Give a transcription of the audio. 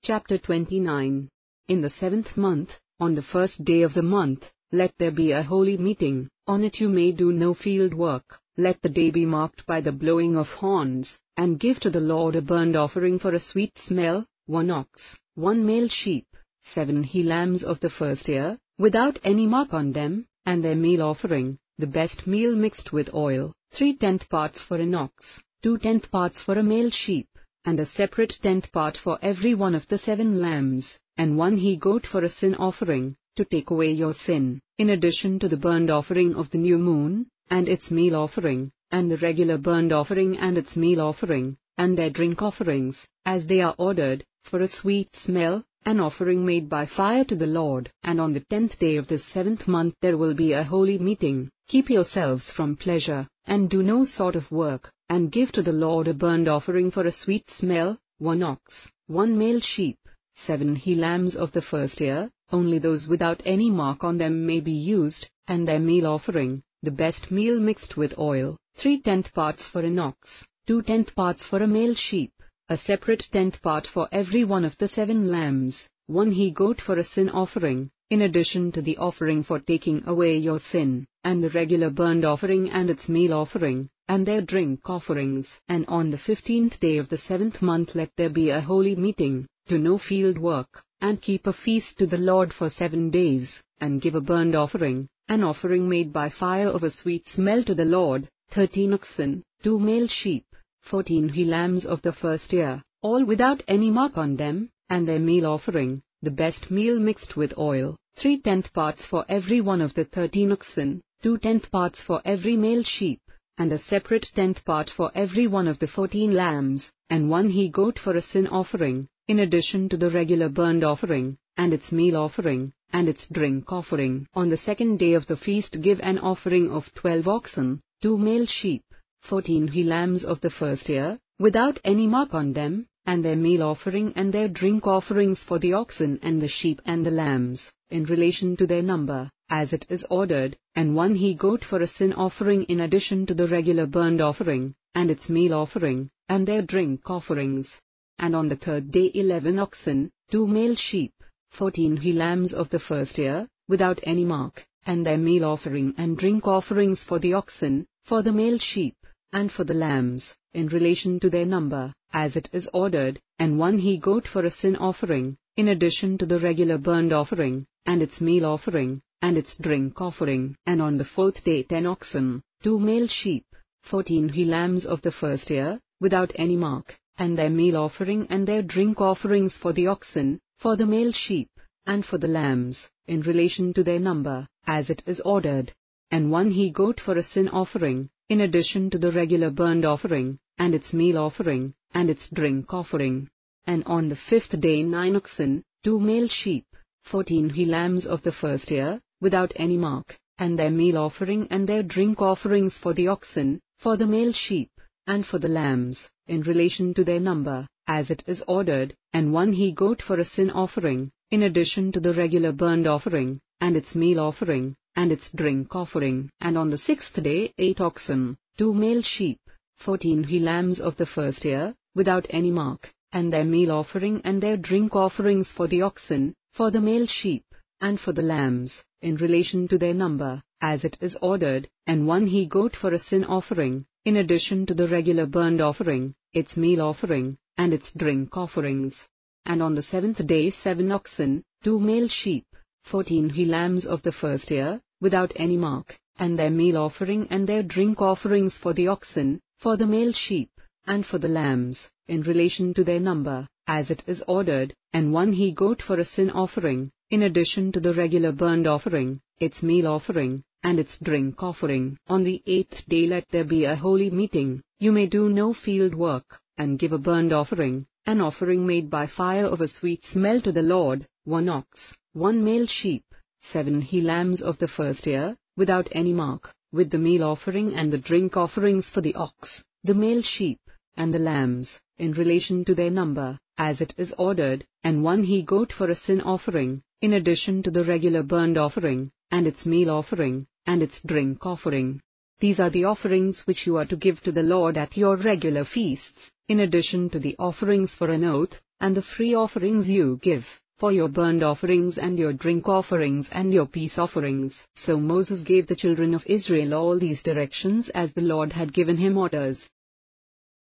Chapter 29. In the 7th month, on the 1st day of the month, let there be a holy meeting. On it you may do no field work. Let the day be marked by the blowing of horns, and give to the Lord a burnt offering for a sweet smell, 1 ox, 1 male sheep, 7 he-lambs of the first year, without any mark on them, and their meal offering, the best meal mixed with oil, 3/10 parts for an ox, 2/10 parts for a male sheep, and a separate 10th part for every one of the 7 lambs, and 1 he-goat for a sin offering, to take away your sin, in addition to the burnt offering of the new moon, and its meal offering, and the regular burnt offering and its meal offering, and their drink offerings, as they are ordered, for a sweet smell, an offering made by fire to the Lord. And on the 10th day of this 7th month there will be a holy meeting. Keep yourselves from pleasure, and do no sort of work, and give to the Lord a burnt offering for a sweet smell, 1 ox, 1 male sheep, 7 he-lambs of the first year, only those without any mark on them may be used, and their meal offering, the best meal mixed with oil, 3/10 parts for an ox, 2/10 parts for a male sheep, a separate 10th part for every one of the 7 lambs, 1 he-goat for a sin offering, in addition to the offering for taking away your sin, and the regular burnt offering and its meal offering, and their drink offerings. And on the 15th day of the 7th month let there be a holy meeting. Do no field work, and keep a feast to the Lord for 7 days, and give a burnt offering, an offering made by fire of a sweet smell to the Lord, 13 oxen, 2 male sheep, 14 he-lambs of the first year, all without any mark on them, and their meal offering, the best meal mixed with oil, 3/10 parts for every one of the 13 oxen, 2/10 parts for every male sheep, and a separate 10th part for every one of the 14 lambs, and 1 he-goat for a sin offering, in addition to the regular burnt offering, and its meal offering, and its drink offering. On the 2nd day of the feast give an offering of 12 oxen, 2 male sheep, 14 he-lambs of the first year, without any mark on them, and their meal offering and their drink offerings for the oxen and the sheep and the lambs, in relation to their number, as it is ordered, and 1 he-goat for a sin offering in addition to the regular burnt offering, and its meal offering, and their drink offerings. And on the 3rd day 11 oxen, 2 male sheep, 14 he-lambs of the first year, without any mark, and their meal offering and drink offerings for the oxen, for the male sheep, and for the lambs, in relation to their number, as it is ordered, and 1 he-goat for a sin offering, in addition to the regular burnt offering, and its meal offering, and its drink offering. And on the 4th day 10 oxen, 2 male sheep, 14 he-lambs of the first year, without any mark, and their meal offering and their drink offerings for the oxen, for the male sheep, and for the lambs, in relation to their number, as it is ordered, and 1 he-goat for a sin offering, in addition to the regular burnt offering, and its meal offering, and its drink offering. And on the 5th day 9 oxen, 2 male sheep, 14 he-lambs of the first year, without any mark, and their meal offering and their drink offerings for the oxen, for the male sheep, and for the lambs, in relation to their number, as it is ordered, and 1 he-goat for a sin offering, in addition to the regular burnt offering, and its meal offering, and its drink offering. And on the 6th day 8 oxen, 2 male sheep, 14 he-lambs of the first year, without any mark, and their meal offering and their drink offerings for the oxen, for the male sheep, and for the lambs, in relation to their number, as it is ordered, and 1 he-goat for a sin offering, in addition to the regular burnt offering, its meal offering, and its drink offerings. And on the 7th day 7 oxen, 2 male sheep, 14 he-lambs of the first year, without any mark, and their meal offering and their drink offerings for the oxen, for the male sheep, and for the lambs, in relation to their number, as it is ordered, and 1 he-goat for a sin offering, in addition to the regular burnt offering, its meal offering, and its drink offering. On the 8th day let there be a holy meeting. You may do no field work, and give a burnt offering, an offering made by fire of a sweet smell to the Lord, 1 ox, 1 male sheep, 7 he-lambs of the first year, without any mark, with the meal offering and the drink offerings for the ox, the male sheep, and the lambs, in relation to their number, as it is ordered, and 1 he-goat for a sin offering, in addition to the regular burnt offering, and its meal offering, and its drink offering. These are the offerings which you are to give to the Lord at your regular feasts, in addition to the offerings for an oath, and the free offerings you give, for your burnt offerings and your drink offerings and your peace offerings. So Moses gave the children of Israel all these directions as the Lord had given him orders.